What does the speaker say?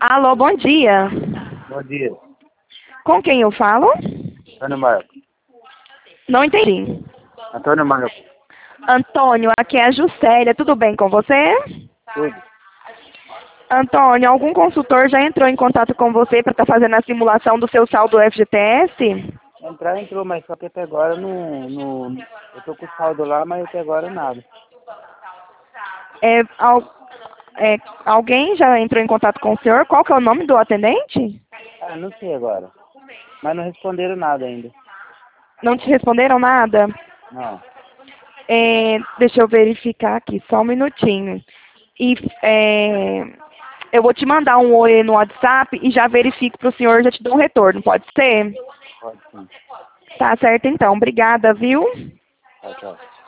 Alô, bom dia. Bom dia. Com quem eu falo? Antônio Marco. Não entendi. Antônio Marco. Antônio, aqui é a Juscelia. Tudo bem com você? Tudo. Antônio, algum consultor já entrou em contato com você para estar fazendo a simulação do seu saldo FGTS? Entrou, mas só que até agora não. Eu tô com o saldo lá, mas até agora nada. É, alguém já entrou em contato com o senhor? Qual que é o nome do atendente? Ah, não sei agora. Mas não responderam nada ainda. Não te responderam nada? Não. Deixa eu verificar aqui, só um minutinho. E eu vou te mandar um oi no WhatsApp e já verifico para o senhor, já te dou um retorno, pode ser? Pode sim. Tá certo então, obrigada, viu? Tchau, tchau.